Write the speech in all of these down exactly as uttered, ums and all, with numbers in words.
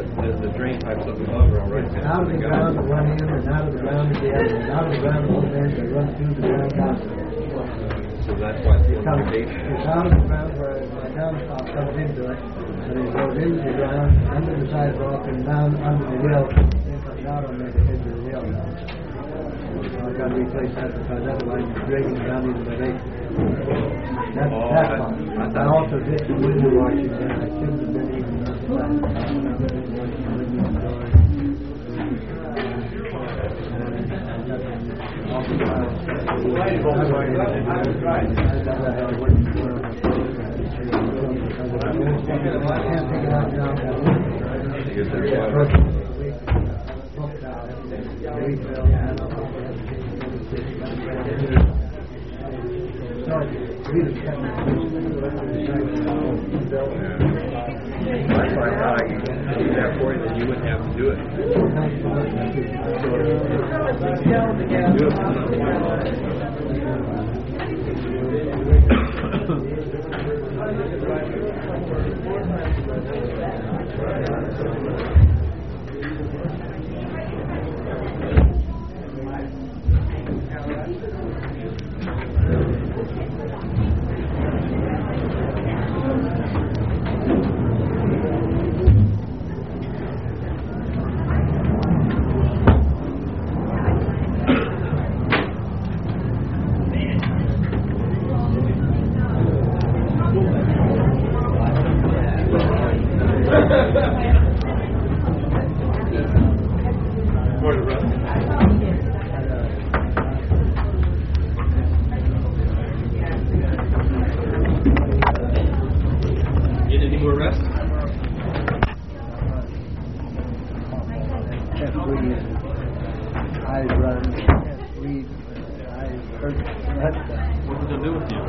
the, the drain pipes up above are all right. Out of the ground at one end and out of the ground at the other. And out of the ground at one end they run through the ground constantly. So that's why it's It comes, it's out of the ground where the downspout comes into it, and it goes into the ground, under the sidewalk, and down under the hill, then comes out on the edge of the hill now. So I've got to replace that because otherwise it's dragging down into the lake. That's Oh, that I- one. I I, thought- also did some window washing there. I shouldn't have been even on the side. Washing the windows and doors. That's why I thought I could do that for you, then you wouldn't have to do it. Get any more rest? Can't breathe. Eyes run. Can't breathe. Eyes hurt. That's the What's it going to do with you?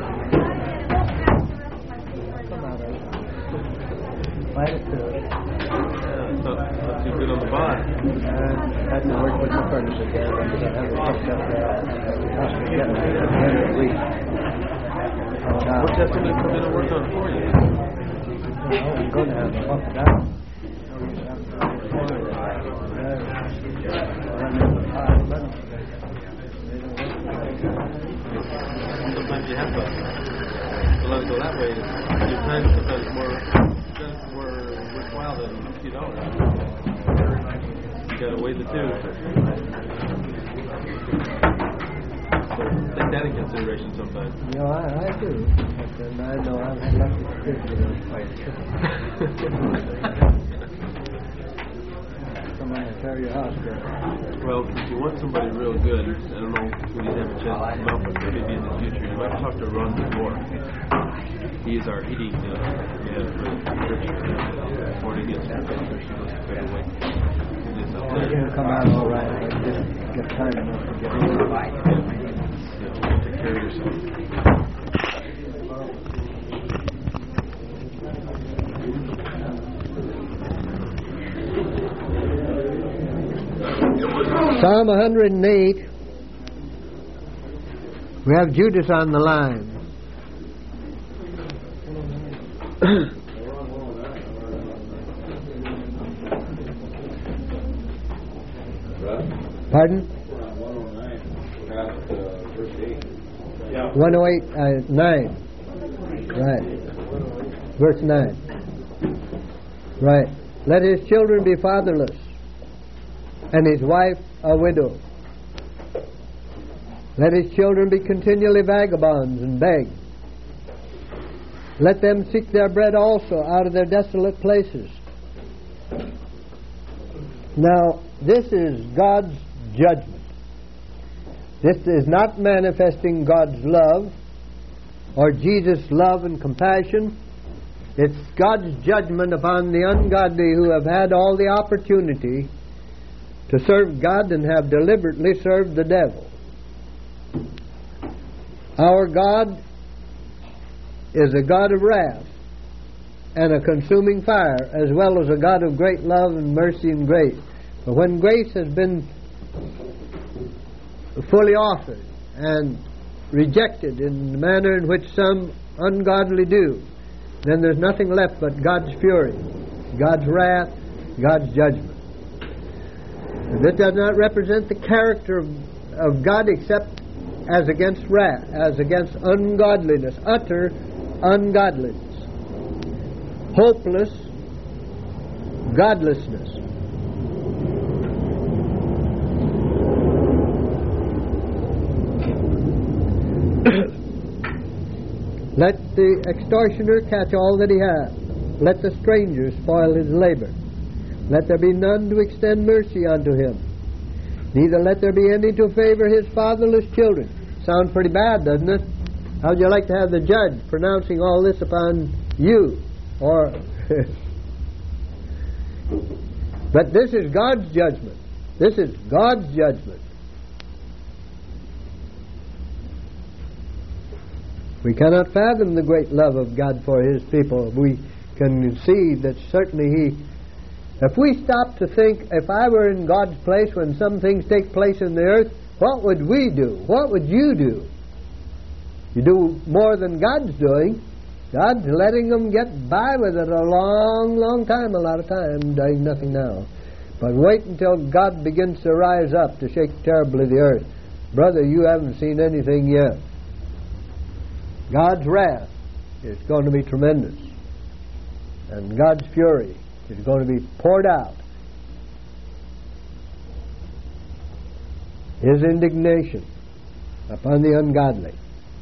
come out of it. Fight it through it. Yeah, so, that's too good on the body. And had to work with the furniture there because I have it hooked up there. Cost me getting it in a week. Oh, now. What's that somebody come in and work on for you? Oh, I'm going to have to bump it out. No use having to run it forward. There. Run it for five minutes. They don't work for that. Sometimes you have to, to let it go that way. Your time is sometimes more, more worthwhile than fifty dollars. You got to weigh the two. So take that in consideration sometimes. You know, I, I do. But then I know I've had lots of experience with those fights. Someone to carry your house girl. Well, if you want somebody real good, I don't know when you have a chance to come out, but maybe in the future, you might talk to Ron DeMore. He is our heating uh, man for the church. Morning against the church, he goes to Federal. He lives up there. It'll come out all right. I just get time enough to get rid of it. Yeah, take care of yourself. Psalm one hundred eight. We have Judas on the line. Pardon? one oh eight, uh, nine. Right. Verse nine. Right. Let his children be fatherless, and his wife a widow. Let his children be continually vagabonds and beg. Let them seek their bread also out of their desolate places. Now, this is God's judgment. This is not manifesting God's love or Jesus' love and compassion. It's God's judgment upon the ungodly who have had all the opportunity to serve God and have deliberately served the devil. Our God is a God of wrath and a consuming fire, as well as a God of great love and mercy and grace. But when grace has been fully offered and rejected in the manner in which some ungodly do, then there's nothing left but God's fury, God's wrath, God's judgment. And this does not represent the character of, of God except as against wrath, as against ungodliness, utter ungodliness, hopeless godlessness. Let the extortioner catch all that he has. Let the stranger spoil his labor. Let there be none to extend mercy unto him. Neither let there be any to favor his fatherless children. Sounds pretty bad, doesn't it? How would you like to have the judge pronouncing all this upon you? Or, but this is God's judgment. This is God's judgment. We cannot fathom the great love of God for His people. We can see that certainly He... If we stop to think, if I were in God's place when some things take place in the earth, what would we do? What would you do? You do more than God's doing. God's letting them get by with it a long, long time, a lot of time, doing nothing now. But wait until God begins to rise up to shake terribly the earth. Brother, you haven't seen anything yet. God's wrath is going to be tremendous. And God's fury is going to be poured out. His indignation upon the ungodly.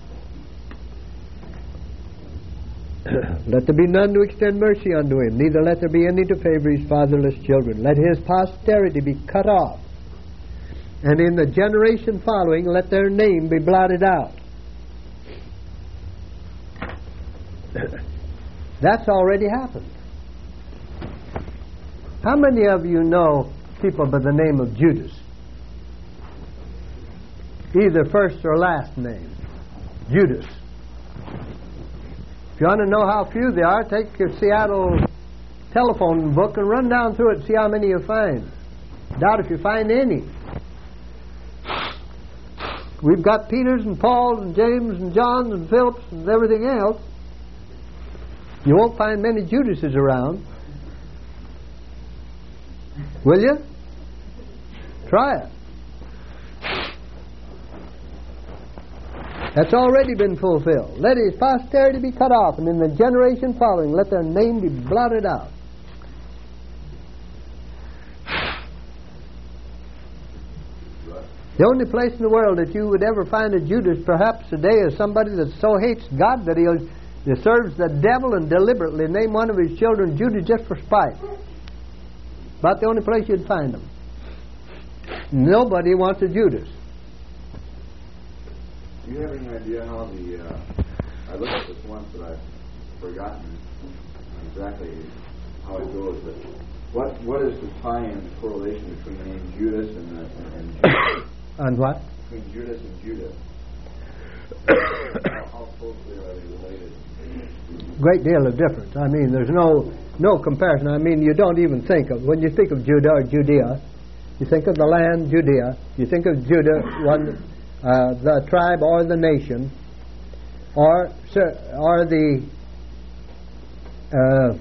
Let there be none to extend mercy unto him, neither let there be any to favor his fatherless children. Let his posterity be cut off, and in the generation following let their name be blotted out. That's already happened. How many of you know people by the name of Judas? Either first or last name. Judas. If you want to know how few there are, take your Seattle telephone book and run down through it and see how many you find. Doubt if you find any. We've got Peters and Pauls and James and Johns and Phillips and everything else. You won't find many Judases around. Will you? Try it. That's already been fulfilled. Let his posterity be cut off, and in the generation following, let their name be blotted out. The only place in the world that you would ever find a Judas perhaps today is somebody that so hates God that he'll, he serves the devil and deliberately name one of his children Judas just for spite. About the only place you'd find them. Nobody wants a Judas. Do you have any idea how the... Uh, I looked at this once, but I've forgotten exactly how it goes. But what what is the tie-in, the correlation between the name Judas and, the, and, and Judas? And what? Between Judas and Judah. how, how closely are they related? Great deal of difference. I mean, there's no no comparison. I mean, you don't even think of, when you think of Judah or Judea, you think of the land Judea, you think of Judah, one, uh, the tribe or the nation, or or the uh,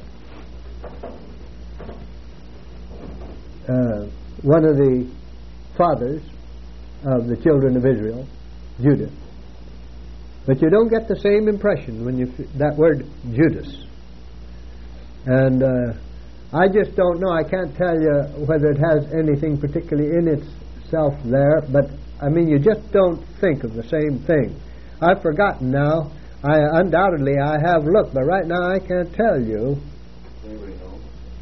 uh, one of the fathers of the children of Israel, Judah. But you don't get the same impression when you f- that word Judas. And uh, I just don't know. I can't tell you whether it has anything particularly in itself there. But I mean, you just don't think of the same thing. I've forgotten now. I undoubtedly I have looked, but right now I can't tell you. Does anybody know?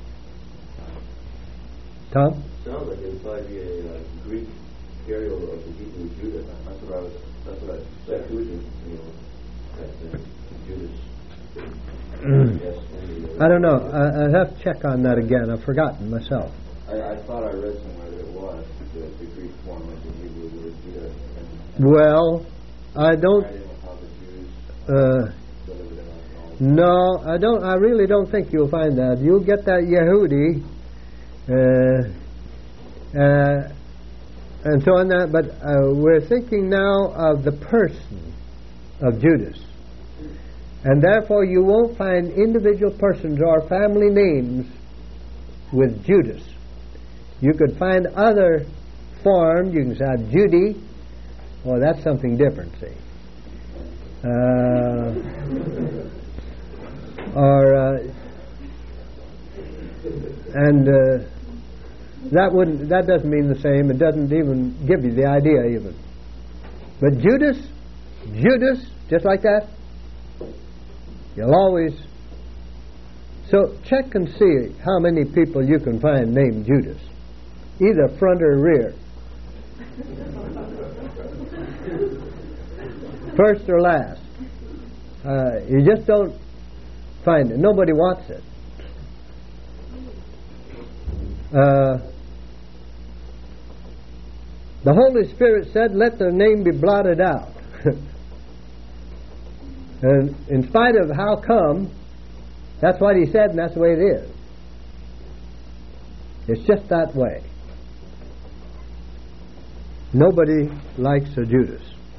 Tom? Sounds like it would probably be a uh, Greek carryover of the Hebrew Judah. That's what I was. That's what I said. You know, that uh, Judas. Yes, I don't know. I, I'd have to check on that again. I've forgotten myself. I, I thought I read somewhere that it was the, the Greek form of the Hebrew word Judah. Well, I don't. I didn't know how the Jews Uh, delivered it on. no, I don't. I really don't think you'll find that. You'll get that Yehudi, uh, uh, and so on that. But uh, we're thinking now of the person of Judas. And therefore you won't find individual persons or family names with Judas. You could find other forms. You can say Judy. Oh, that's something different, see. Uh, or uh, and uh, that wouldn't that doesn't mean the same. It doesn't even give you the idea even. But Judas, Judas, just like that, you'll always. So check and see how many people you can find named Judas, either front or rear, first or last. Uh, you just don't find it. Nobody wants it. Uh, the Holy Spirit said, "Let their name be blotted out." And in spite of how come, that's what He said, and that's the way it is. It's just that way. Nobody likes a Judas.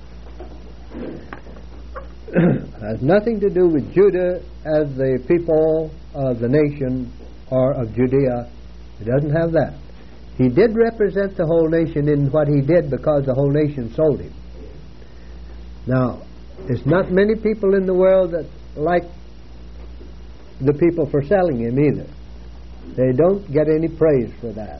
Has nothing to do with Judah as the people of the nation or of Judea. It doesn't have that. He did represent the whole nation in what he did because the whole nation sold him. Now, there's not many people in the world that like the people for selling him either. They don't get any praise for that.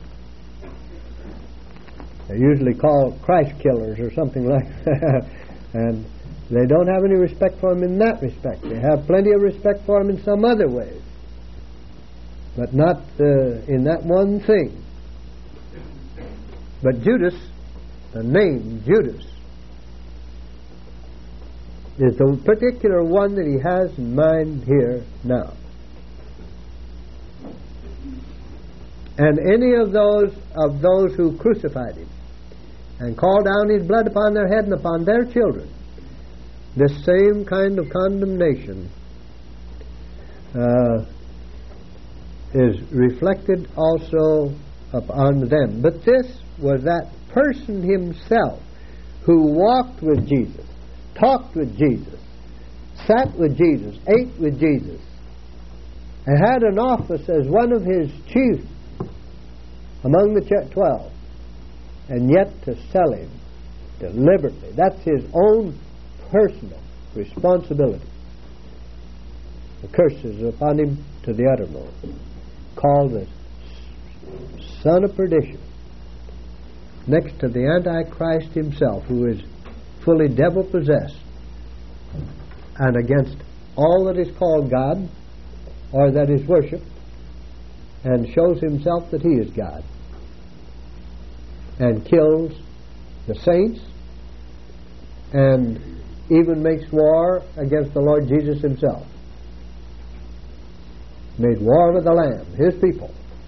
They're usually called Christ killers or something like that. And they don't have any respect for him in that respect. They have plenty of respect for him in some other ways, but not uh, in that one thing. But Judas, the name Judas, is the particular one that he has in mind here now. And any of those of those who crucified him and called down his blood upon their head and upon their children, this same kind of condemnation uh, is reflected also upon them. But this was that person himself who walked with Jesus, talked with Jesus, sat with Jesus, ate with Jesus, and had an office as one of his chief among the twelve, and yet to sell him deliberately. That's his own personal responsibility. The curse is upon him to the uttermost, called the son of perdition, next to the Antichrist himself, who is fully devil-possessed, and against all that is called God or that is worshipped, and shows himself that he is God, and kills the saints, and even makes war against the Lord Jesus himself. Made war with the Lamb, his people,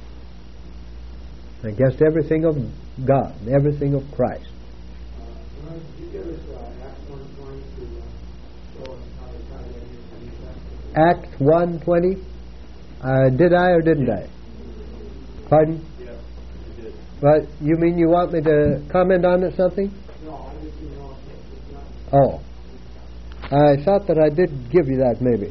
against everything of God, everything of Christ. Uh, could you give us uh, Acts one twenty to uh, show us how they try to get into the Acts one twenty. Uh, did I or didn't I? Pardon? Yes, you did. Well, you mean you want me to comment on it something? No, I just didn't know if it's not. Oh. I thought that I did give you that, maybe.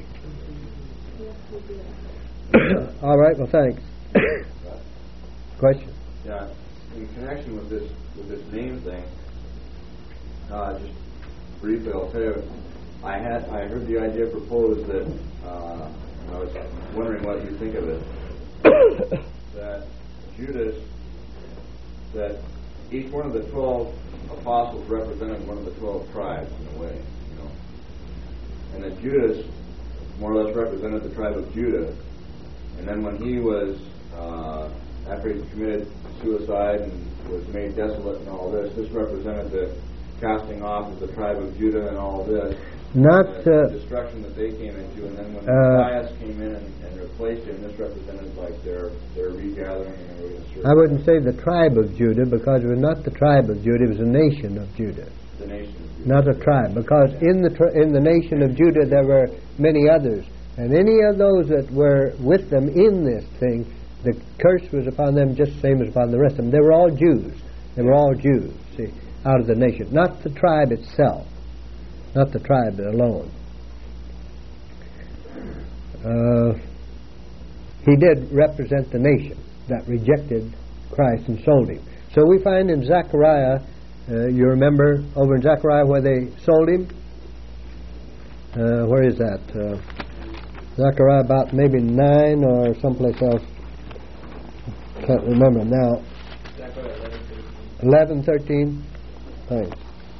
All right, well, thanks. Question? Yeah, in connection with this with this name thing, uh, just briefly, I'll tell you, I had I heard the idea proposed that uh, I was wondering what you think of it. That Judas, that each one of the twelve apostles represented one of the twelve tribes in a way, you know, and that Judas more or less represented the tribe of Judah, and then when he was uh, after he committed suicide and was made desolate and all this, this represented the casting off of the tribe of Judah and all this. Not the uh, destruction that they came into, and then when uh, Matthias came in and, and replaced him, this represented like their their regathering and everything. I wouldn't say the tribe of Judah, because it was not the tribe of Judah, it was a nation of Judah. The nation of Judah. Not a tribe, because in the tri- in the nation of Judah there were many others, and any of those that were with them in this thing, the curse was upon them just the same as upon the rest of them. They were all Jews. They were all Jews, see, out of the nation. Not the tribe itself. Not the tribe alone. Uh, he did represent the nation that rejected Christ and sold him. So we find in Zechariah, uh, you remember over in Zechariah where they sold him? Uh, where is that? Uh, Zechariah about maybe nine or someplace else. Can't remember now. eleven, thirteen. Thanks.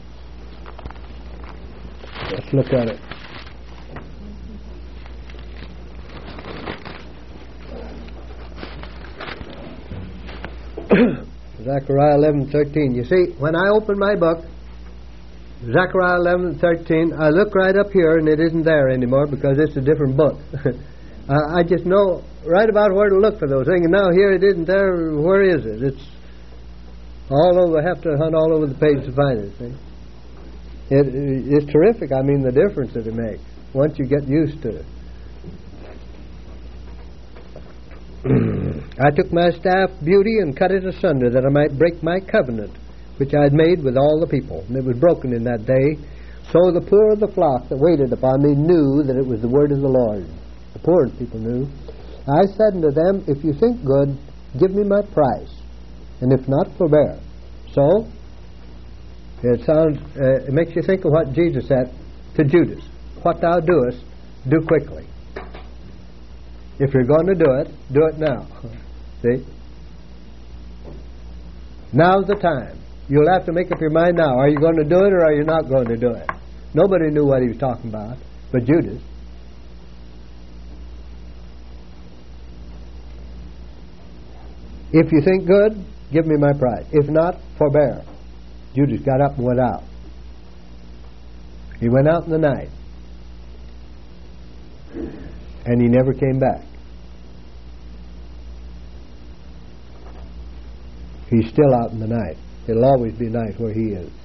Let's look at it. Zechariah eleven thirteen. You see, when I open my book, Zechariah eleven thirteen, I look right up here and it isn't there anymore because it's a different book. uh, I just know right about where to look for those things. And now here it isn't there. Where is it? It's all over. I have to hunt all over the page to find it. See? It, it's terrific. I mean, the difference that it makes once you get used to it. I took my staff, Beauty, and cut it asunder, that I might break my covenant, which I had made with all the people. And it was broken in that day. So the poor of the flock that waited upon me knew that it was the word of the Lord. The poor people knew. I said unto them, if you think good, give me my price, and if not, forbear. So, it sounds, uh, it makes you think of what Jesus said to Judas. What thou doest, do quickly. If you're going to do it, do it now. See? Now's the time. You'll have to make up your mind now. Are you going to do it or are you not going to do it? Nobody knew what he was talking about, but Judas. If you think good, give me my price. If not, forbear. Judas got up and went out. He went out in the night. And he never came back. He's still out in the night. It'll always be night where he is.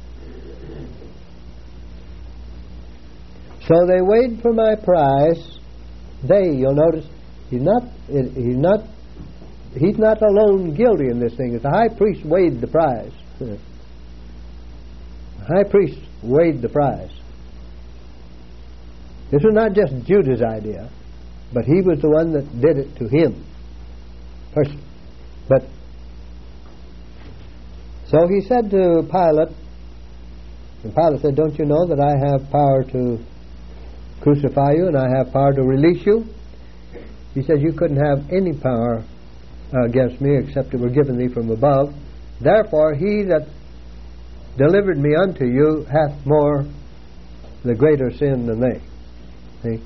So they weighed for my price. They, you'll notice, he's not, he's not, he's not alone guilty in this thing. It's the high priest weighed the price. The high priest weighed the price. This was not just Judas' idea, but he was the one that did it to him personally. But so he said to Pilate, and Pilate said, don't you know that I have power to crucify you and I have power to release you? He said, you couldn't have any power uh, against me except it were given thee from above. Therefore he that delivered me unto you hath more, the greater sin than they. See?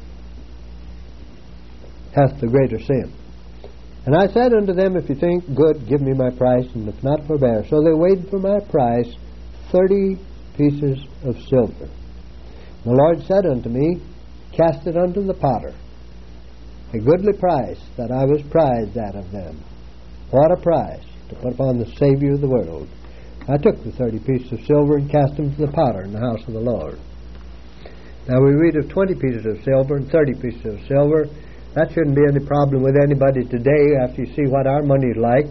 Hath the greater sin. And I said unto them, if you think good, give me my price, and if not, forbear. So they weighed for my price thirty pieces of silver. The Lord said unto me, cast it unto the potter, a goodly price that I was prized at of them. What a price to put upon the Savior of the world. I took the thirty pieces of silver and cast them to the potter in the house of the Lord. Now we read of twenty pieces of silver and thirty pieces of silver. That shouldn't be any problem with anybody today after you see what our money is like.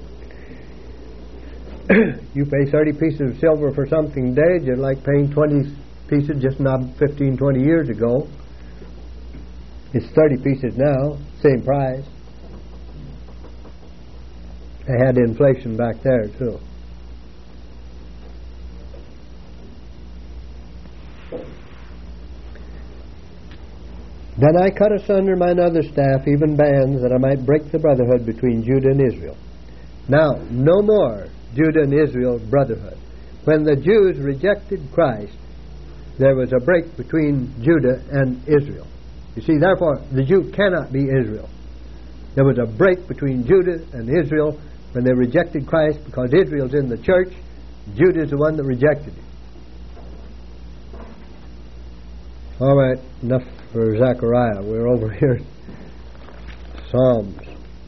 You pay thirty pieces of silver for something today, just like paying twenty pieces just not fifteen, twenty years ago. It's thirty pieces now, same price. They had inflation back there too. Then I cut asunder mine other staff, even bands, that I might break the brotherhood between Judah and Israel. Now, no more Judah and Israel brotherhood. When the Jews rejected Christ, there was a break between Judah and Israel. You see, therefore, the Jew cannot be Israel. There was a break between Judah and Israel when they rejected Christ, because Israel's in the church, Judah is the one that rejected him. All right, enough for Zechariah. We're over here in Psalms.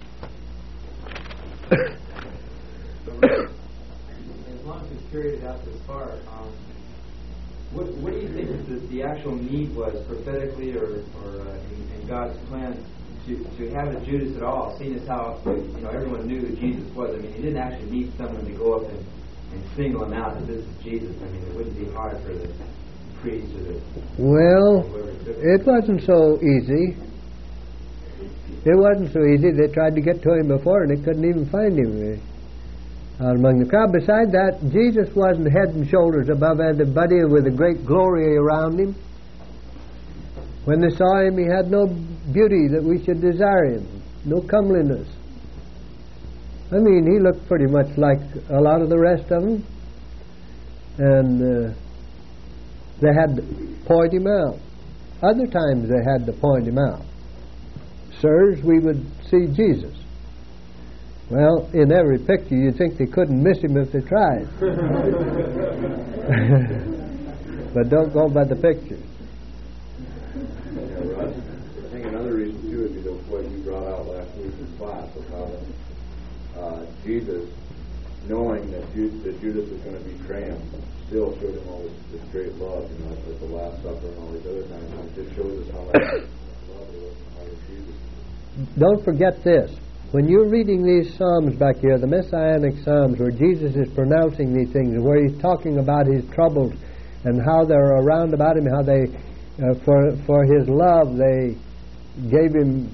As long as it's carried out this far, um, what, what do you think the, the actual need was prophetically or, or uh, in, in God's plan to, to have a Judas at all, seeing as how you know everyone knew who Jesus was? I mean, he didn't actually need someone to go up and, and single him out that this is Jesus. I mean, it wouldn't be hard for the priest or the... Well, it wasn't so easy. It wasn't so easy. They tried to get to him before and they couldn't even find him out among the crowd. Besides that, Jesus wasn't head and shoulders above everybody with a great glory around him. When they saw him, he had no beauty that we should desire him, no comeliness. I mean, he looked pretty much like a lot of the rest of them. And uh, they had to point him out. Other times they had to point him out. Sirs, we would see Jesus. Well, in every picture you'd think they couldn't miss him if they tried. But don't go by the picture. Yeah, Russ, I think another reason too would be the, what you brought out last week in class of how uh, Jesus, knowing that, Judas, that Judas was going to betray him, still showed him all this, this great love, you know, at the Last Supper and all these other times. And it just shows us how much love there was in the heart of Jesus. Don't forget this. When you're reading these Psalms back here, the Messianic Psalms, where Jesus is pronouncing these things, and where he's talking about his troubles and how they're around about him, how they, uh, for for his love, they gave him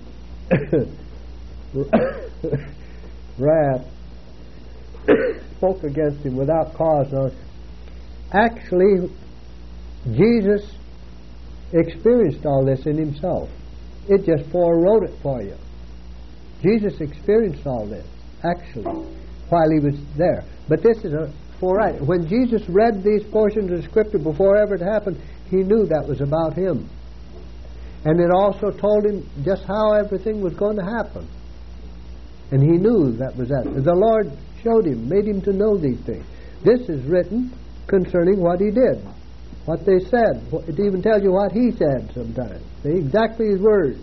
wrath, spoke against him without cause. Now, actually, Jesus experienced all this in himself. It just forewrote it for you. Jesus experienced all this, actually, while he was there. But this is a foreright. When Jesus read these portions of Scripture before ever it happened, he knew that was about him. And it also told him just how everything was going to happen. And he knew that was that. The Lord showed him, made him to know these things. This is written concerning what he did, what they said. It even tells you what he said sometimes. See, exactly his words.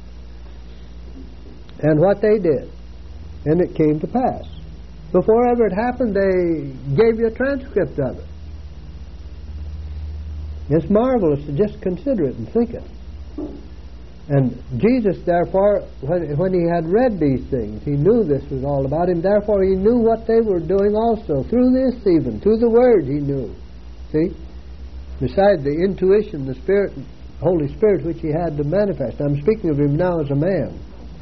And what they did. And it came to pass. Before ever it happened, they gave you a transcript of it. It's marvelous to just consider it and think it. And Jesus, therefore, when, when he had read these things, he knew this was all about him. Therefore, he knew what they were doing also. Through this even, through the Word, he knew. See? Besides the intuition, the Spirit, Holy Spirit, which he had to manifest. I'm speaking of him now as a man.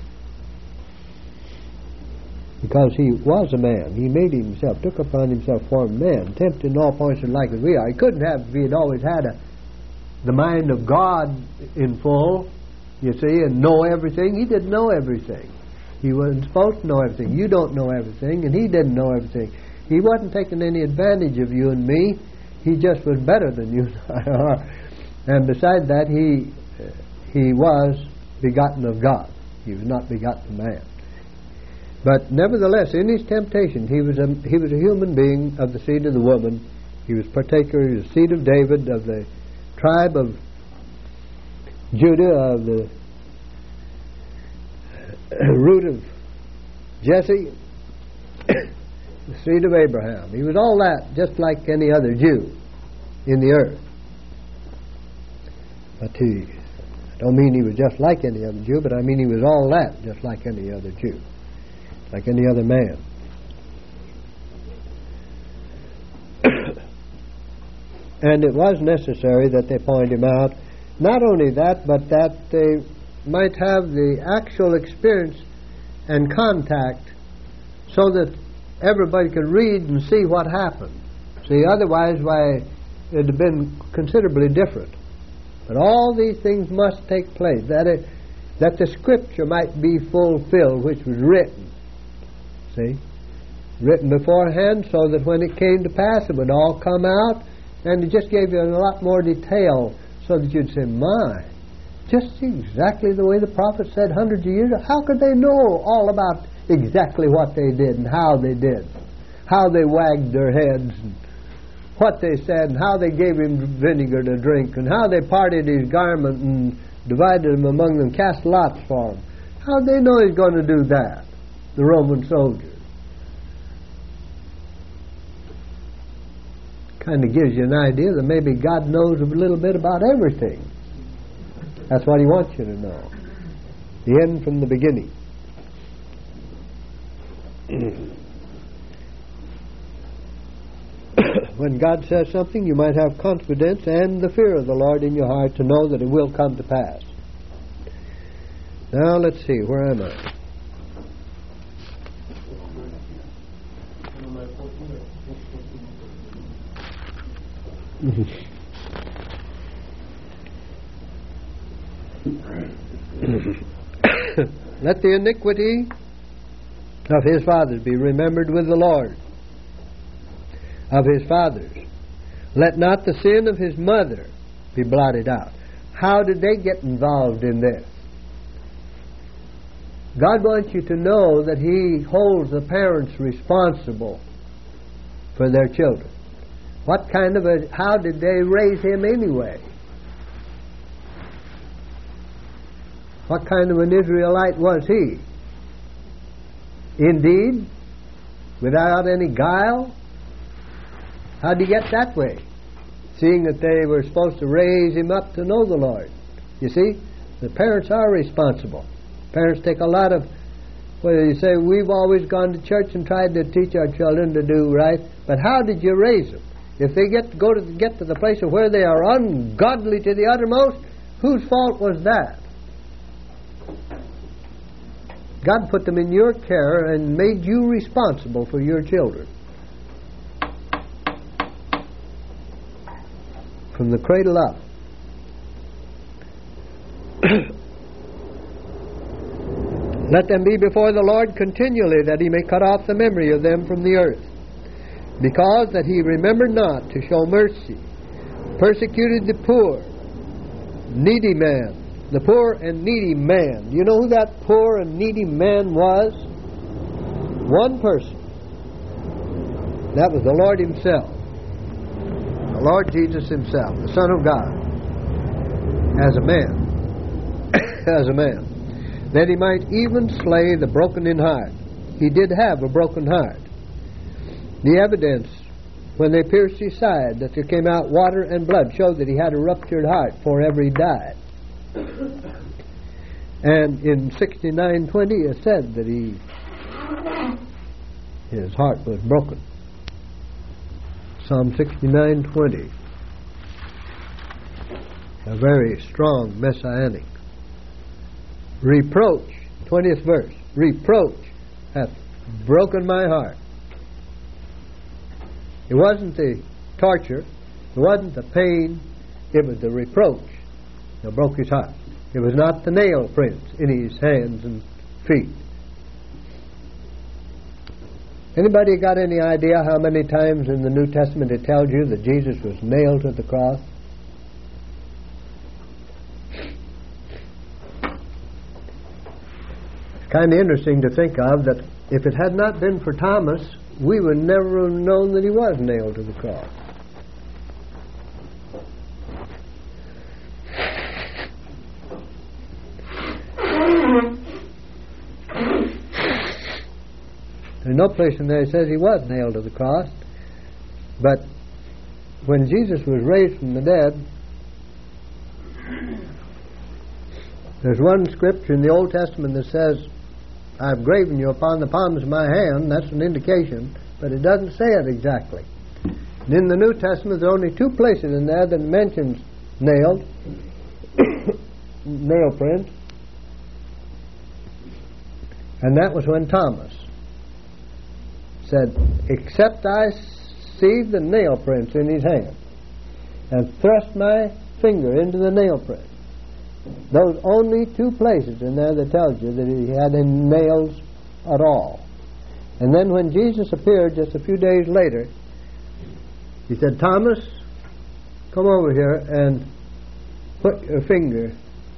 Because he was a man. He made himself, took upon himself form of man, tempted in all points and like as we are. He couldn't have, if he had always had a, the mind of God in full, you see, and know everything. He didn't know everything. He wasn't supposed to know everything. You don't know everything, and he didn't know everything. He wasn't taking any advantage of you and me. He just was better than you and I are. And besides that, he he was begotten of God. He was not begotten of man. But nevertheless, in his temptation, he was a he was a human being of the seed of the woman. He was partaker of the seed of David, of the tribe of Judah, of the root of Jesse, the seed of Abraham. He was all that, just like any other Jew in the earth. But he, I don't mean he was just like any other Jew, but I mean he was all that, just like any other Jew, like any other man. And it was necessary that they point him out. Not only that, but that they might have the actual experience and contact so that everybody could read and see what happened. See, otherwise, why, it would have been considerably different. But all these things must take place, that it, that the Scripture might be fulfilled, which was written. See? Written beforehand, so that when it came to pass, it would all come out, and it just gave you a lot more detail, so that you'd say, my, just exactly the way the prophet said hundreds of years ago. How could they know all about exactly what they did and how they did? How they wagged their heads and what they said and how they gave him vinegar to drink and how they parted his garment and divided him among them, cast lots for him. How'd they know he's going to do that, the Roman soldiers? Kind of gives you an idea that maybe God knows a little bit about everything. That's what he wants you to know. The end from the beginning. When God says something, you might have confidence and the fear of the Lord in your heart to know that it will come to pass. Now let's see, where am I? Let the iniquity of his fathers be remembered with the Lord, of his fathers. Let not the sin of his mother be blotted out. How did they get involved in this? God wants you to know that he holds the parents responsible for their children. What kind of a, how did they raise him anyway? What kind of an Israelite was he? Indeed, without any guile? How did he get that way? Seeing that they were supposed to raise him up to know the Lord. You see, the parents are responsible. Parents take a lot of, well, you say, we've always gone to church and tried to teach our children to do right, but how did you raise them? If they get to go to get to the place of where they are ungodly to the uttermost, whose fault was that? God put them in your care and made you responsible for your children. From the cradle up. Let them be before the Lord continually, that he may cut off the memory of them from the earth. Because that he remembered not to show mercy, persecuted the poor, needy man. The poor and needy man. Do you know who that poor and needy man was? One person. That was the Lord himself. The Lord Jesus himself, the Son of God. As a man. As a man. That he might even slay the broken in heart. He did have a broken heart. The evidence, when they pierced his side, that there came out water and blood, showed that he had a ruptured heart, forever he died. And in sixty-nine twenty it said that he his heart was broken. Psalm sixty-nine twenty. A very strong messianic. Reproach, twentieth verse. Reproach hath broken my heart. It wasn't the torture, it wasn't the pain, it was the reproach that broke his heart. It was not the nail prints in his hands and feet. Anybody got any idea how many times in the New Testament it tells you that Jesus was nailed to the cross? It's kind of interesting to think of that if it had not been for Thomas, we would never have known that he was nailed to the cross. There's no place in there that says he was nailed to the cross. But when Jesus was raised from the dead, there's one scripture in the Old Testament that says, I've graven you upon the palms of my hand. That's an indication, but it doesn't say it exactly. And in the New Testament, there are only two places in there that mentions nailed, nail print, and that was when Thomas said, except I see the nail prints in his hand and thrust my finger into the nail print. Those only two places in there that tells you that he had any nails at all. And then when Jesus appeared just a few days later, he said, Thomas, come over here and put your finger.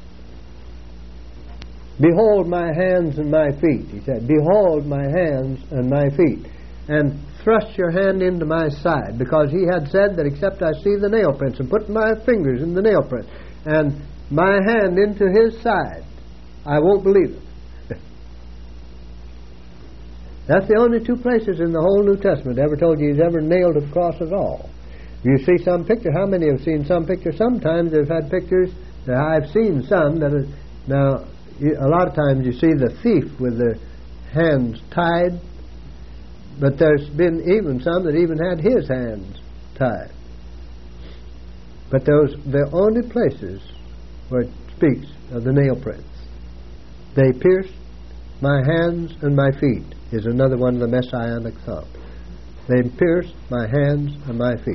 Behold my hands and my feet. He said, behold my hands and my feet. And thrust your hand into my side, because he had said that except I see the nail prints and put my fingers in the nail print and my hand into his side, I won't believe it. That's the only two places in the whole New Testament ever told you he's ever nailed to the cross at all. You see some picture. How many have seen some picture? Sometimes they've had pictures. That I've seen some that are, now a lot of times you see the thief with their hands tied, but there's been even some that even had his hands tied. But those the only places where it speaks of the nail prints. They pierced my hands and my feet is another one of the messianic thoughts. They pierced my hands and my feet.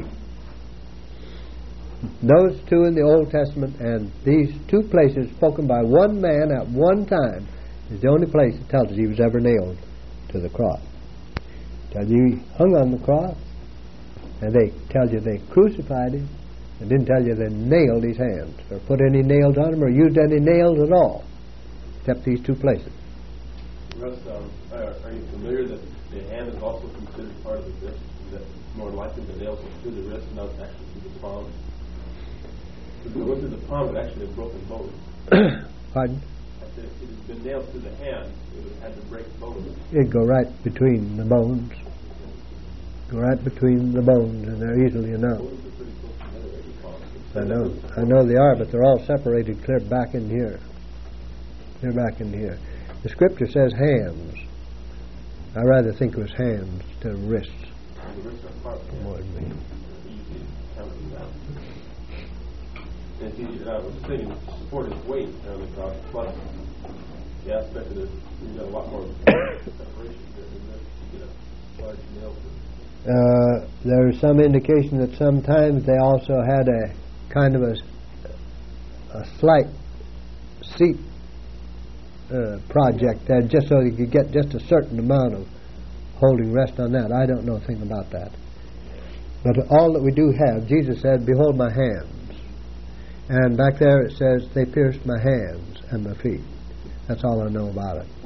Those two in the Old Testament and these two places spoken by one man at one time is the only place that tells us he was ever nailed to the cross. Tells you he hung on the cross, and they tell you they crucified him, and didn't tell you they nailed his hands, or put any nails on him, or used any nails at all, except these two places. Russ, um, are, are you familiar that the hand is also considered part of the wrist? That more likely the nails are through the wrist, not actually through the palm? If it went through the palm, it would actually have broken bones. Pardon? I said if it had been nailed through the hand, it would have had to break bones. It'd go right between the bones. Go right between the bones, and they're easily enough. Bones are pretty close together every palm. I know, I know they are, but they're all separated clear back in here. Clear back in here. The Scripture says hands. I rather think it was hands to wrists. The wrists are part of the More than me. easy to count them down. And it's easy, I was thinking, to support his weight on the cross, plus the aspect that you've got a lot more separation there than this. You get a large nail. Uh, there is some indication that sometimes they also had a kind of a, a slight seat uh, project there, just so you could get just a certain amount of holding rest on that. I don't know a thing about that. But all that we do have, Jesus said, "Behold my hands." And back there it says, "They pierced my hands and my feet." That's all I know about it.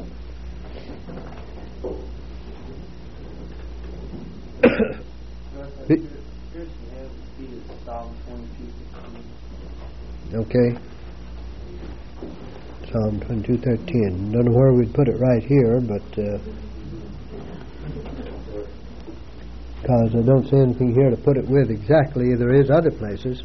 Be- okay. Psalm twenty-two thirteen. Don't know where we'd put it right here, but because uh, I don't see anything here to put it with exactly. There is other places.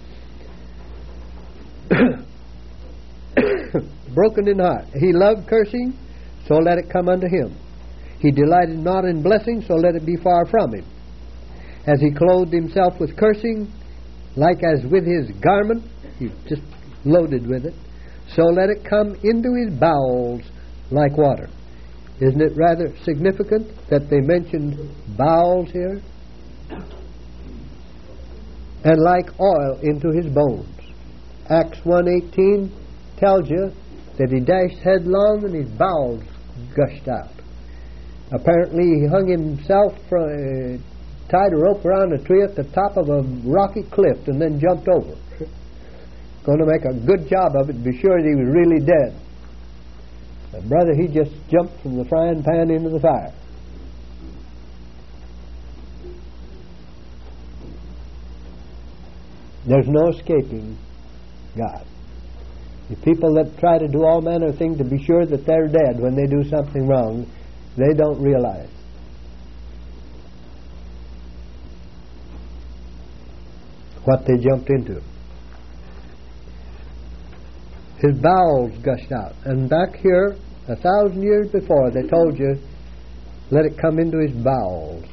Broken in heart. He loved cursing, so let it come unto him. He delighted not in blessing, so let it be far from him. As he clothed himself with cursing, like as with his garment, he's just loaded with it, so let it come into his bowels like water. Isn't it rather significant that they mentioned bowels here? And like oil into his bones. Acts one eighteen tells you that he dashed headlong and his bowels gushed out. Apparently he hung himself, from, uh, tied a rope around a tree at the top of a rocky cliff and then jumped over. Going to make a good job of it and be sure that he was really dead. But brother, he just jumped from the frying pan into the fire. There's no escaping God. The people that try to do all manner of things to be sure that they're dead when they do something wrong, they don't realize. What they jumped into. His bowels gushed out. And back here, a thousand years before, they told you, let it come into his bowels.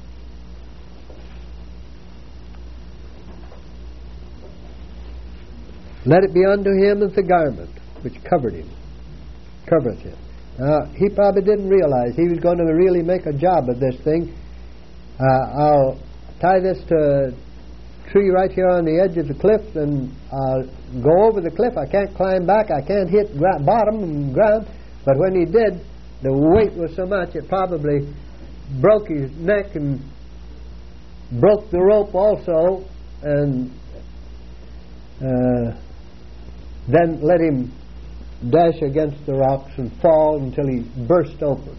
Let it be unto him as the garment which covered him, covereth him. Now, he probably didn't realize he was going to really make a job of this thing. Uh, I'll tie this to a tree right here on the edge of the cliff and I'll go over the cliff. I can't climb back. I can't hit gra- bottom and ground. But when he did, the weight was so much it probably broke his neck and broke the rope also, and uh, then let him dash against the rocks and fall until he burst open.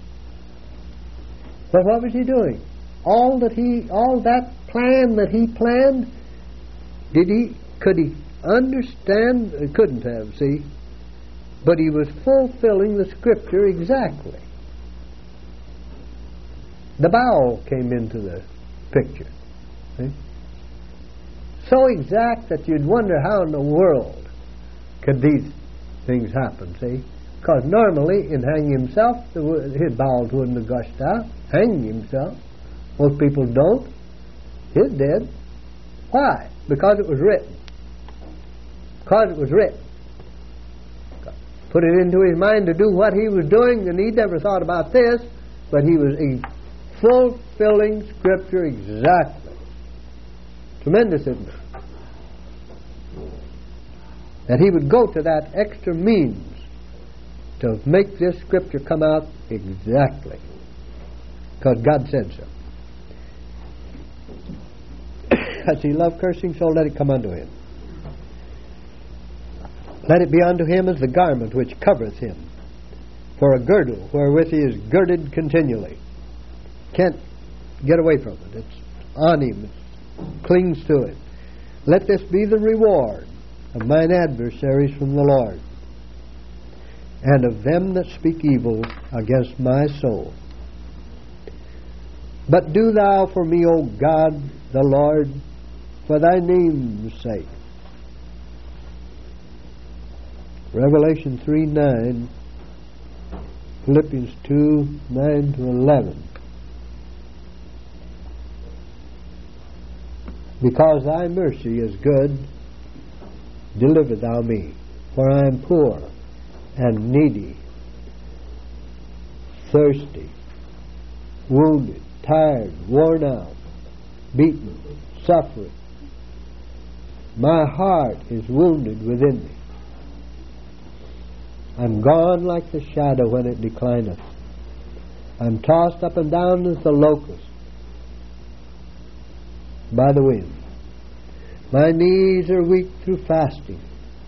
But what was he doing? All that he, all that plan that he planned, did he, could he understand? He couldn't have, see? But he was fulfilling the Scripture exactly. The bowel came into the picture. See? So exact that you'd wonder how in the world could these things happen, see? Because normally in hanging himself, his bowels wouldn't have gushed out. Hanging himself. Most people don't. His did. Why? Because it was written. Because it was written. put it into his mind to do what he was doing, and he never thought about this, but he was a fulfilling Scripture exactly. Tremendous, isn't it? That he would go to that extra means to make this Scripture come out exactly, because God said so. As he loved cursing, so let it come unto him. Let it be unto him as the garment which covereth him, for a girdle wherewith he is girded continually. Can't get away from it. It's on him. It clings to it. Let this be the reward of mine adversaries from the Lord, and of them that speak evil against my soul. But do thou for me, O God, the Lord, for thy name's sake. Revelation three nine, Philippians two nine to eleven. Because thy mercy is good, deliver thou me, for I am poor and needy, thirsty, wounded, tired, worn out, beaten, suffering. My heart is wounded within me. I'm gone like the shadow when it declineth. I'm tossed up and down as the locust by the wind. My knees are weak through fasting.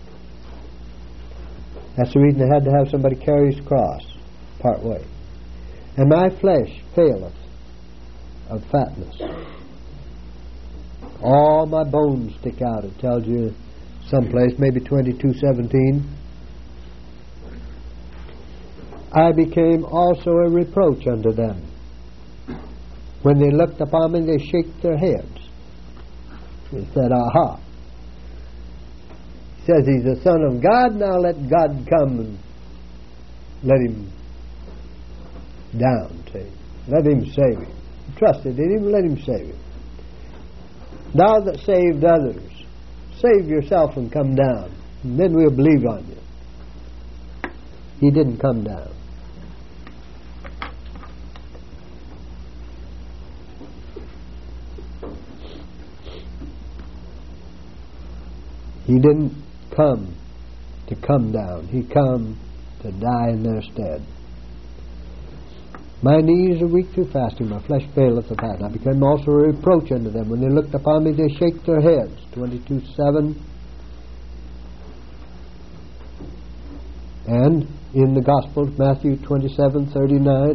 That's the reason they had to have somebody carry his cross part way. And my flesh faileth of fatness. All my bones stick out. It tells you someplace, maybe twenty-two seventeen. I became also a reproach unto them. When they looked upon me, they shake their heads. He said, aha. He says he's the Son of God, now let God come and let him down, see. Let him save him. Trusted in him, let him save him. Thou that saved others, save yourself and come down, and then we'll believe on you. He didn't come down. He didn't come to come down. He come to die in their stead. My knees are weak through fasting. My flesh faileth of fat. I became also a reproach unto them. When they looked upon me, they shake their heads. twenty-two seven. And in the Gospels, Matthew twenty-seven thirty-nine.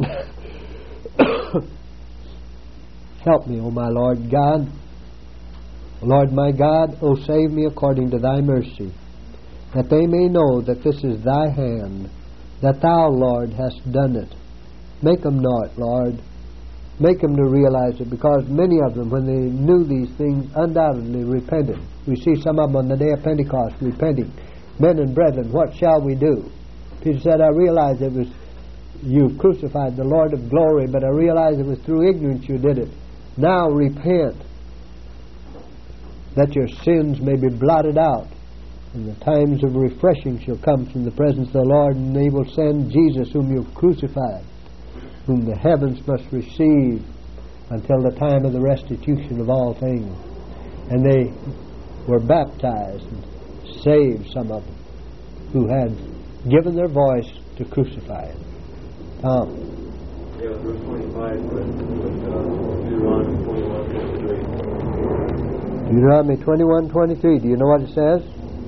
Help me, O my Lord God. Lord my God, O save me according to thy mercy, that they may know that this is thy hand, that thou, Lord, hast done it. Make them know it, Lord. Make them to realize it, because many of them, when they knew these things, undoubtedly repented. We see some of them on the day of Pentecost repenting. Men and brethren, what shall we do? Peter said, I realize it was you crucified the Lord of glory, but I realize it was through ignorance you did it. Now repent, that your sins may be blotted out, and the times of refreshing shall come from the presence of the Lord, and they will send Jesus, whom you have crucified, whom the heavens must receive until the time of the restitution of all things. And they were baptized and saved, some of them, who had given their voice to crucify it. Tom. Yeah, verse twenty-five, but uh, Deuteronomy twenty-one twenty-three. Deuteronomy twenty-one twenty-three. Do you know what it says?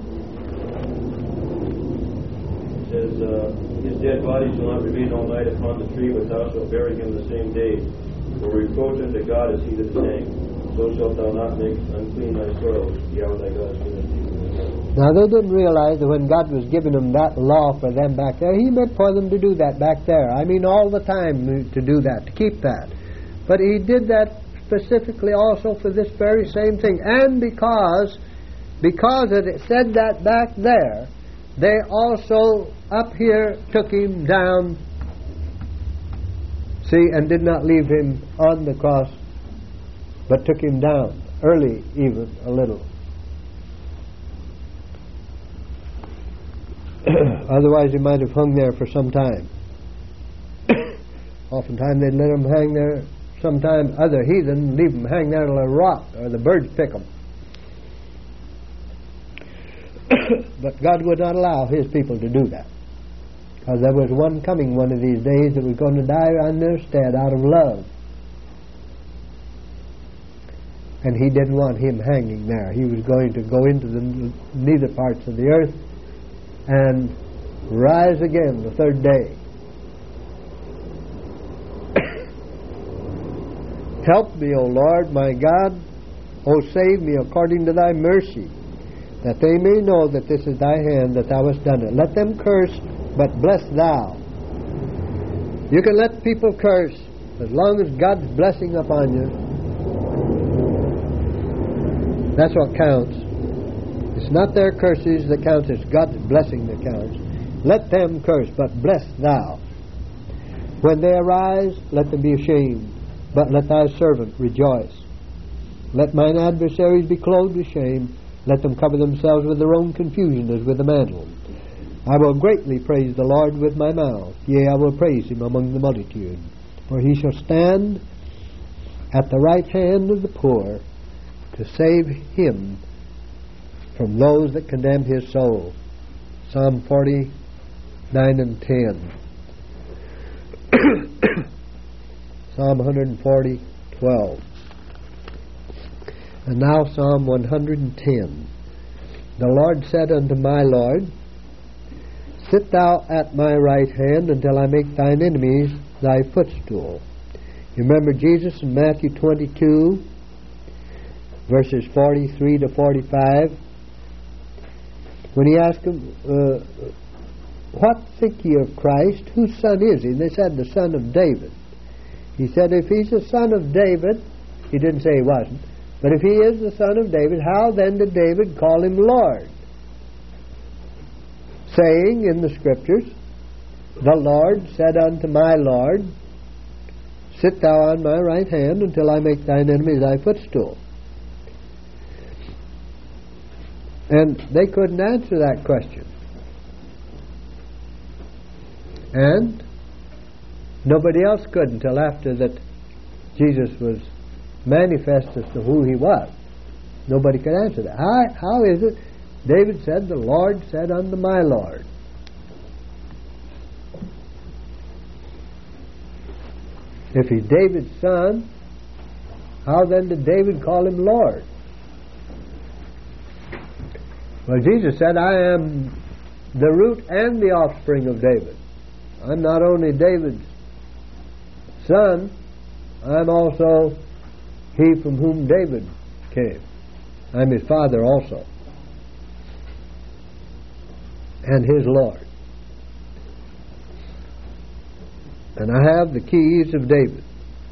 It says, uh, his dead body shall not remain all night upon the tree, but thou shalt bury him the same day. For reproach unto God is he that is hanged. So shalt thou not make unclean thy soil. Yahweh thy God is given thee. Now they didn't realize that when God was giving them that law for them back there, He meant for them to do that back there. I mean all the time to do that, to keep that. But He did that specifically also for this very same thing. And because because it said that back there, they also up here took him down, see, and did not leave him on the cross, but took him down early, even a little. Otherwise, he might have hung there for some time. Oftentimes, they'd let him hang there. Sometimes, other heathen leave him hang there till they rot, or the birds pick them. But God would not allow His people to do that, because there was one coming one of these days that was going to die on their stead out of love. And He didn't want him hanging there. He was going to go into the nether parts of the earth and rise again the third day. Help me, O Lord, my God. O save me according to Thy mercy, that they may know that this is Thy hand, that Thou hast done it. Let them curse, but bless Thou. You can let people curse as long as God's blessing upon you. That's what counts. It's not their curses that counts, it's God's blessing that counts. Let them curse, but bless Thou. When they arise, let them be ashamed, but let Thy servant rejoice. Let mine adversaries be clothed with shame. Let them cover themselves with their own confusion as with a mantle. I will greatly praise the Lord with my mouth. Yea, I will praise Him among the multitude. For He shall stand at the right hand of the poor, to save him from those that condemn his soul. Psalm forty-nine and ten. Psalm one forty, twelve. And now Psalm one hundred ten. The Lord said unto my Lord, Sit thou at my right hand until I make thine enemies thy footstool. You remember Jesus in Matthew twenty-two, verses forty-three to forty-five, when He asked them, uh, What think ye of Christ? Whose son is He? And they said, the son of David. He said, if He's the son of David, He didn't say He wasn't, but if He is the son of David, how then did David call Him Lord? Saying in the Scriptures, The Lord said unto my Lord, Sit thou on my right hand until I make thine enemies thy footstool. And they couldn't answer that question. And nobody else could until after that Jesus was manifest as to who He was. Nobody could answer that. How, how is it? David said, The Lord said unto my Lord. If He's David's son, how then did David call Him Lord? Well, Jesus said, I am the root and the offspring of David. I'm not only David's son, I'm also he from whom David came. I'm his father also, and his Lord. And I have the keys of David.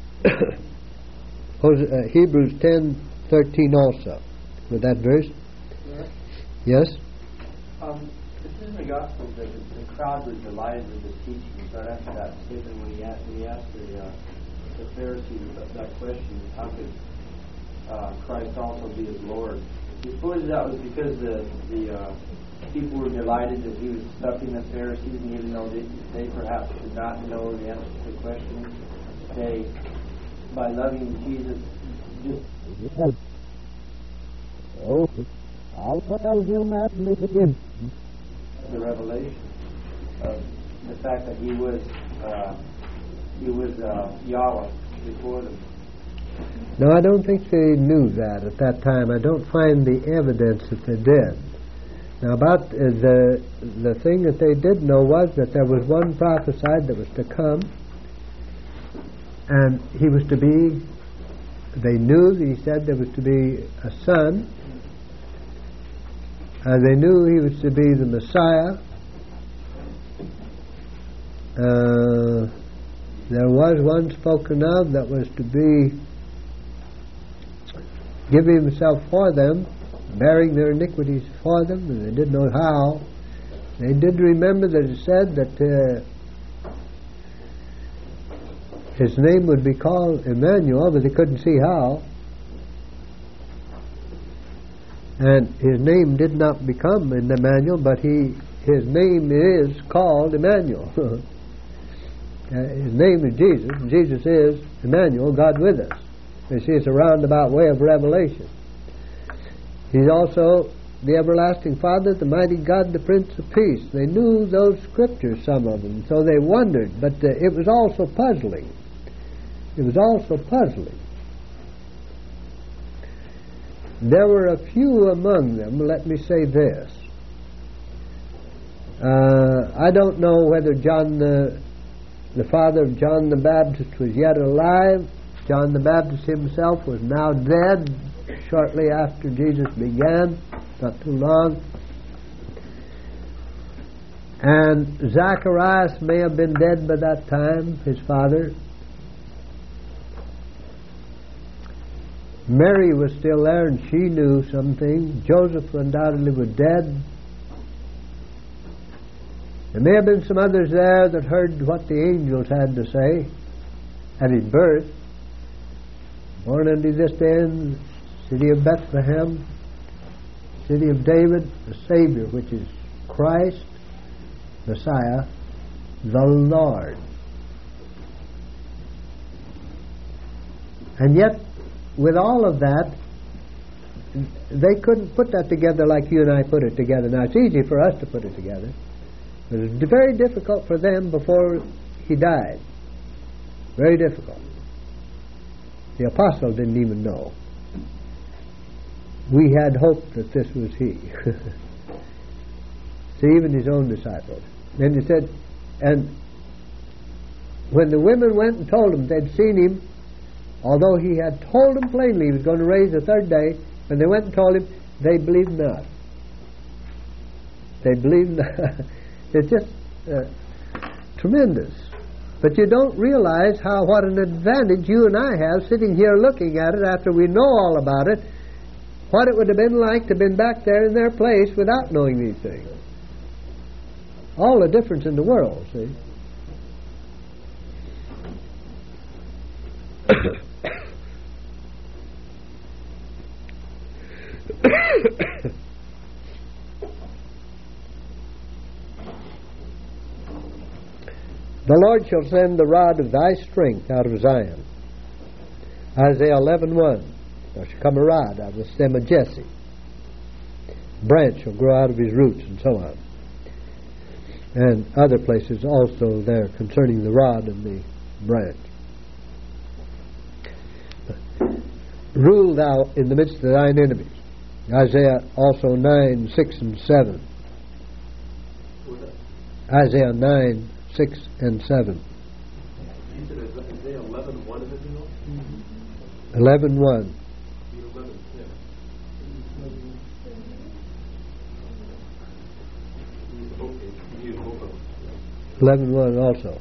Hebrews ten thirteen also, with that verse. Yes? Um, it says in the Gospels that the, the crowd was delighted with His teaching. Right after that statement, when he asked, when he asked the, uh, the Pharisees that, that question, how could uh, Christ also be His Lord? He supposes that was because the the uh, people were delighted that He was stuffing the Pharisees, and even though they, they perhaps did not know the answer to the question, they, by loving Jesus, just... Oh. I'll tell him that again. The revelation of the fact that He was uh, He was uh, Yahweh before them. No, I don't think they knew that at that time. I don't find the evidence that they did. Now, about uh, the the thing that they did know was that there was one prophesied that was to come, and He was to be. They knew that He said there was to be a son. Uh, they knew He was to be the Messiah. Uh, there was one spoken of that was to be giving Himself for them, bearing their iniquities for them, and they didn't know how. They did remember that it said that uh, His name would be called Emmanuel, but they couldn't see how. And His name did not become Emmanuel, but he his name is called Emmanuel. uh, his name is Jesus, and Jesus is Emmanuel, God with us. You see, it's a roundabout way of revelation. He's also the everlasting Father, the mighty God, the Prince of Peace. They knew those scriptures, some of them, so they wondered, but uh, it was also puzzling. It was also puzzling. There were a few among them, let me say this. Uh, I don't know whether John the, the father of John the Baptist was yet alive. John the Baptist himself was now dead shortly after Jesus began, not too long. And Zacharias may have been dead by that time, his father. Mary was still there and she knew something. Joseph undoubtedly was dead. There may have been some others there that heard what the angels had to say at his birth. Born unto this day in the city of Bethlehem, city of David, the Savior, which is Christ, Messiah, the Lord. And yet, with all of that, they couldn't put that together like you and I put it together. Now, it's easy for us to put it together. But it was very difficult for them before he died. Very difficult. The apostle didn't even know. We had hoped that this was he. See, even his own disciples. Then he said, and when the women went and told him they'd seen him, although he had told them plainly he was going to raise the third day, when they went and told him, they believed not. They believed not. It's just uh, tremendous. But you don't realize how what an advantage you and I have sitting here looking at it after we know all about it, what it would have been like to have been back there in their place without knowing these things. All the difference in the world, see. The Lord shall send the rod of thy strength out of Zion. Isaiah eleven one. There shall come a rod out of the stem of Jesse. Branch shall grow out of his roots, and so on. And other places also there concerning the rod and the branch. Rule thou in the midst of thine enemies. Isaiah also nine, six and seven. Isaiah nine, six and seven. You said Isaiah eleven one in the deal? eleven one. eleven, yeah. eleven one also.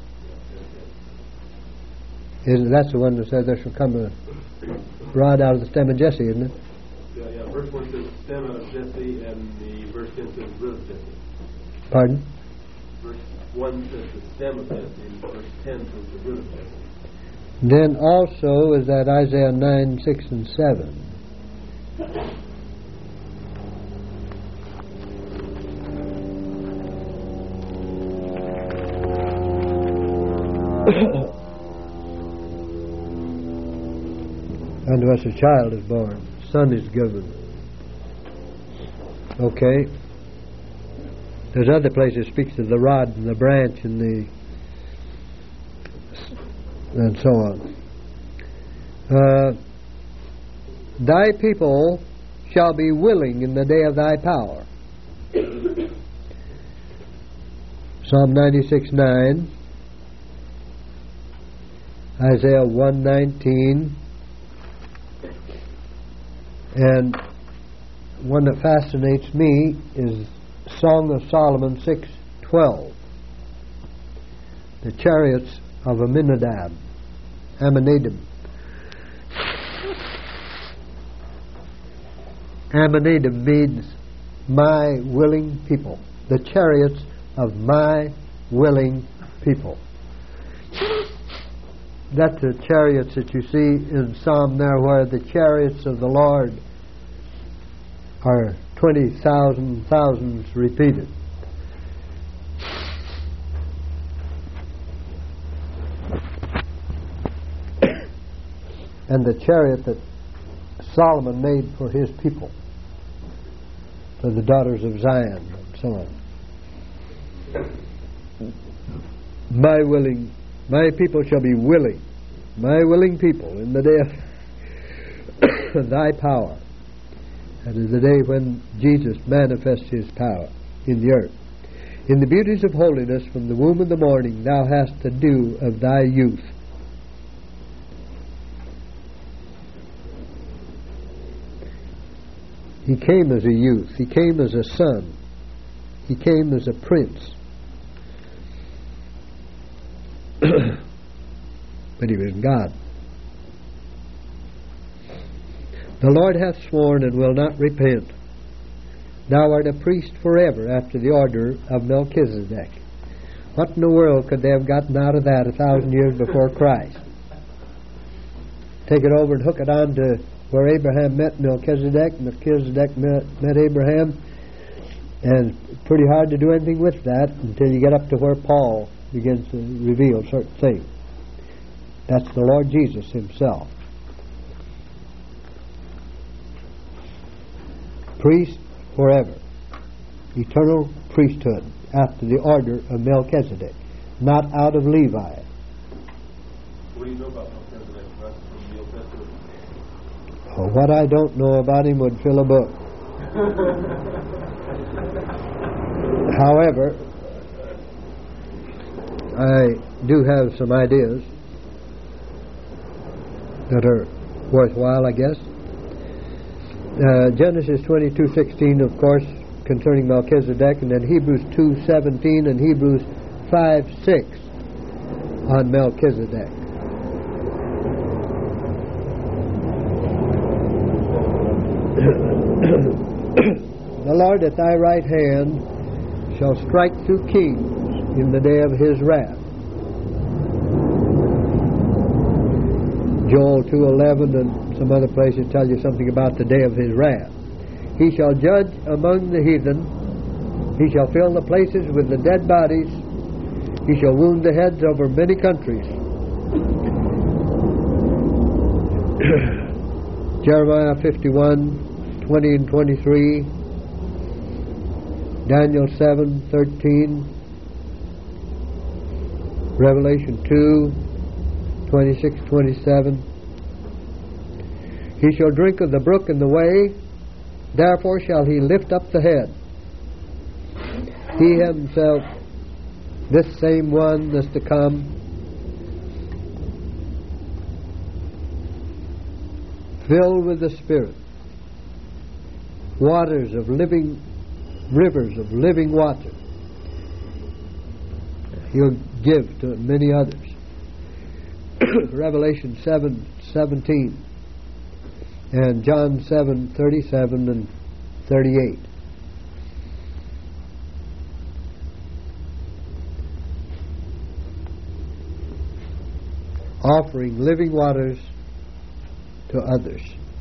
Isn't that's the one that says there shall come a rod out of the stem of Jesse, isn't it? Yeah, yeah. Verse one says stem of Jesse, and the verse ten says root of Jesse. Pardon? Verse one says the stem of Jesse, and verse ten says the root of Jesse. Then also is that Isaiah nine, six and seven. Unto us a child is born, son is given. Okay. There's other places speaks of the rod and the branch and the and so on. Uh, thy people shall be willing in the day of thy power. Psalm ninety-six nine, Isaiah one nineteen, and one that fascinates me is Song of Solomon six twelve. The chariots of Aminadab, Amminadab. Amminadab means my willing people. The chariots of my willing people. That's the chariots that you see in Psalm there, where the chariots of the Lord are twenty thousand thousands repeated. and the chariot that Solomon made for his people, for the daughters of Zion, and so on. My willing, my people shall be willing, my willing people in the day of thy power. That is the day when Jesus manifests his power in the earth. In the beauties of holiness, from the womb of the morning, thou hast the dew of thy youth. He came as a youth. He came as a son. He came as a prince. But he was God. The Lord hath sworn and will not repent. Thou art a priest forever after the order of Melchizedek. What in the world could they have gotten out of that a thousand years before Christ? Take it over and hook it on to where Abraham met Melchizedek. Melchizedek met, met Abraham. And it's pretty hard to do anything with that until you get up to where Paul begins to reveal certain things. That's the Lord Jesus himself. Priest forever. Eternal priesthood after the order of Melchizedek, not out of Levi. What do you know about Melchizedek? That's from the Old Testament. Oh, what I don't know about him would fill a book. However, I do have some ideas that are worthwhile, I guess. Uh, Genesis twenty-two sixteen, of course, concerning Melchizedek, and then Hebrews two seventeen and Hebrews five six on Melchizedek. The Lord at thy right hand shall strike through kings in the day of his wrath. Joel two eleven and some other places tell you something about the day of his wrath. He shall judge among the heathen. He shall fill the places with the dead bodies. He shall wound the heads over many countries. Jeremiah fifty-one twenty and twenty-three. Daniel seven thirteen. Revelation two twenty-six twenty-seven. He shall drink of the brook in the way, therefore shall he lift up the head. He himself, this same one that's to come, filled with the Spirit, waters of living, rivers of living water, he'll give to many others. Revelation seven seventeen and John seven thirty-seven and thirty-eight. Offering living waters to others.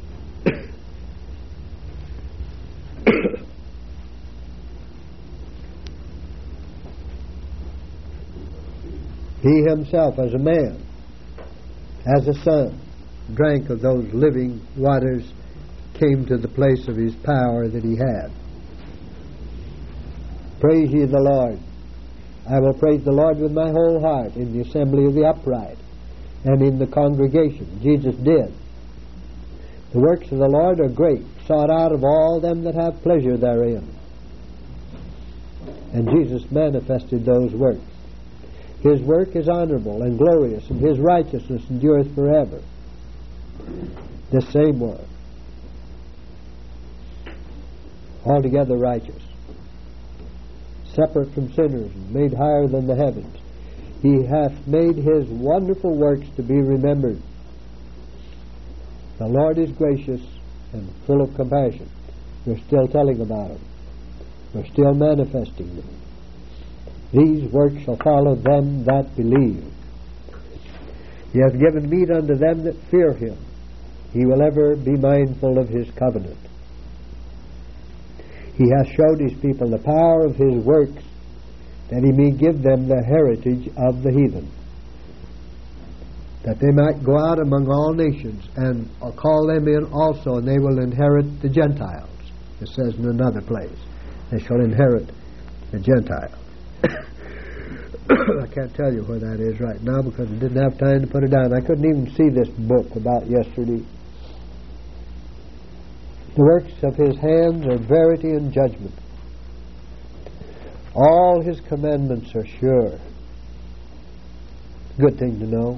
He himself as a man, as a son, drank of those living waters, came to the place of his power that he had. Praise ye the Lord. I will praise the Lord with my whole heart in the assembly of the upright and in the congregation. Jesus did. The works of the Lord are great, sought out of all them that have pleasure therein. And Jesus manifested those works. His work is honorable and glorious, and his righteousness endureth forever. The same one, altogether righteous, separate from sinners, and made higher than the heavens. He hath made his wonderful works to be remembered. The Lord is gracious and full of compassion. We're still telling about him. We're still manifesting them. These works shall follow them that believe. He hath given meat unto them that fear him. He will ever be mindful of his covenant. He hath showed his people the power of his works, that he may give them the heritage of the heathen. that they might go out among all nations, and uh, call them in also, and they will inherit the Gentiles. It says in another place, they shall inherit the Gentiles. I can't tell you where that is right now because I didn't have time to put it down. I couldn't even see this book about yesterday. The works of his hands are verity and judgment. All his commandments are sure. Good thing to know.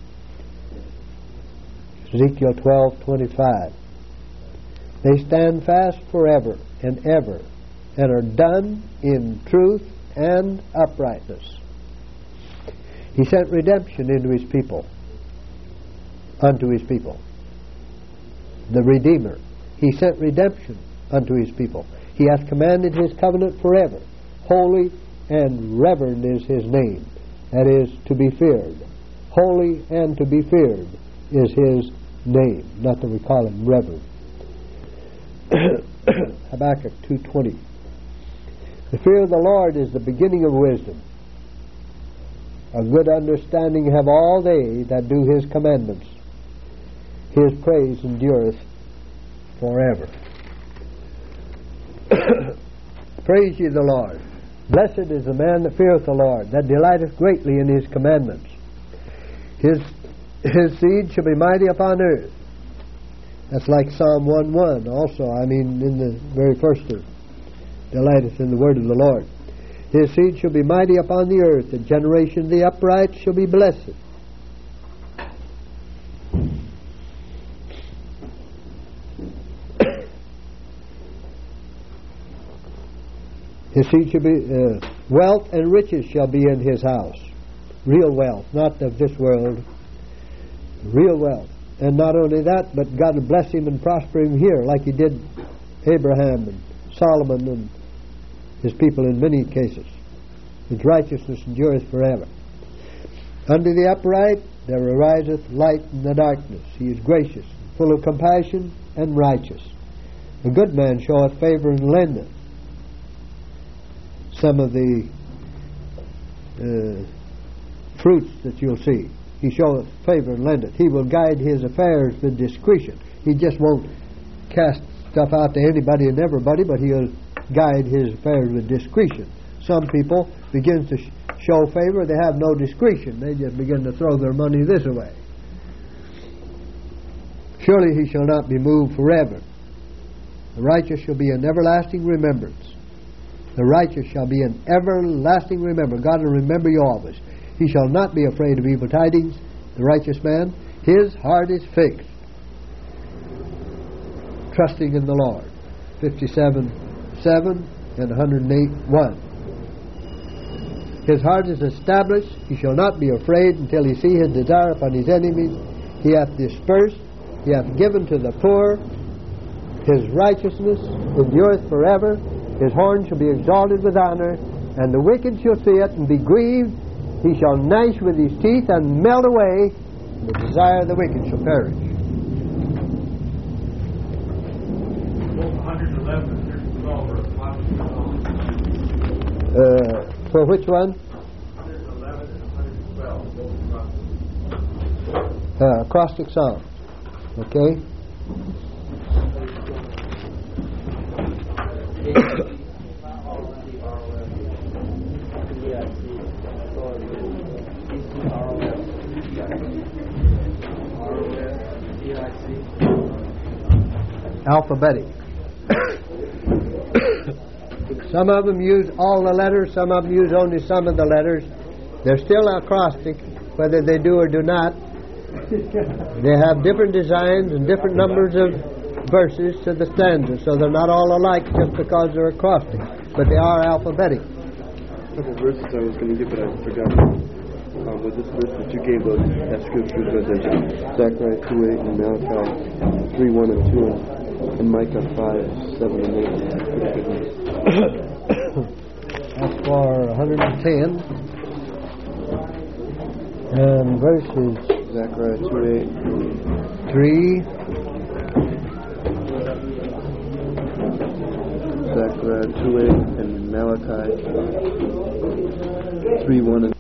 Ezekiel twelve twenty-five. They stand fast forever and ever, and are done in truth and uprightness. He sent redemption into his people, unto his people. The Redeemer. He sent redemption unto his people. He hath commanded his covenant forever. Holy and reverend is his name. That is, to be feared. Holy and to be feared is his name. Not that we call him reverend. Habakkuk two twenty. The fear of the Lord is the beginning of wisdom. A good understanding have all they that do his commandments. His praise endureth forever. Praise ye the Lord. Blessed is the man that feareth the Lord, that delighteth greatly in his commandments. His his seed shall be mighty upon earth. That's like Psalm one one also. I mean, in the very first of delighteth in the word of the Lord. His seed shall be mighty upon the earth. The generation of the upright shall be blessed. His seed shall be, uh, wealth and riches shall be in his house. Real wealth, not of this world. Real wealth. And not only that, but God will bless him and prosper him here, like he did Abraham and Solomon and his people in many cases. His righteousness endureth forever. Unto the upright there ariseth light in the darkness. He is gracious, full of compassion, and righteous. A good man showeth favor and lendeth. Some of the uh, fruits that you'll see. He showeth favor and lendeth. He will guide his affairs with discretion. He just won't cast stuff out to anybody and everybody, but he'll guide his affairs with discretion. Some people begin to sh- show favor, they have no discretion. They just begin to throw their money this way. Surely he shall not be moved forever. The righteous shall be an everlasting remembrance. The righteous shall be an everlasting remembrance. God will remember you always. He shall not be afraid of evil tidings. The righteous man, his heart is fixed, trusting in the Lord. fifty-seven seven and one oh eight one. His heart is established. He shall not be afraid until he see his desire upon his enemies. He hath dispersed. He hath given to the poor. His righteousness endureth forever. His horn shall be exalted with honor, and the wicked shall see it and be grieved. He shall gnash with his teeth and melt away, and the desire of the wicked shall perish. Uh, for which one? Uh, acrostic Psalm. Okay. Alphabetic. Some of them use all the letters, some of them use only some of the letters. They're still acrostic, whether they do or do not. They have different designs and different numbers of verses to the stanzas, so they're not all alike just because they're acrostic, but they are alphabetic. The verses I was going to give, but I forgot. Um, with this verse that you gave those as scriptures, was in Zechariah two eight and Malachi three one and two, and Micah five seven and eight. That's for one hundred ten. And verses Zechariah two eight, three, Zechariah two eight, and Malachi three one and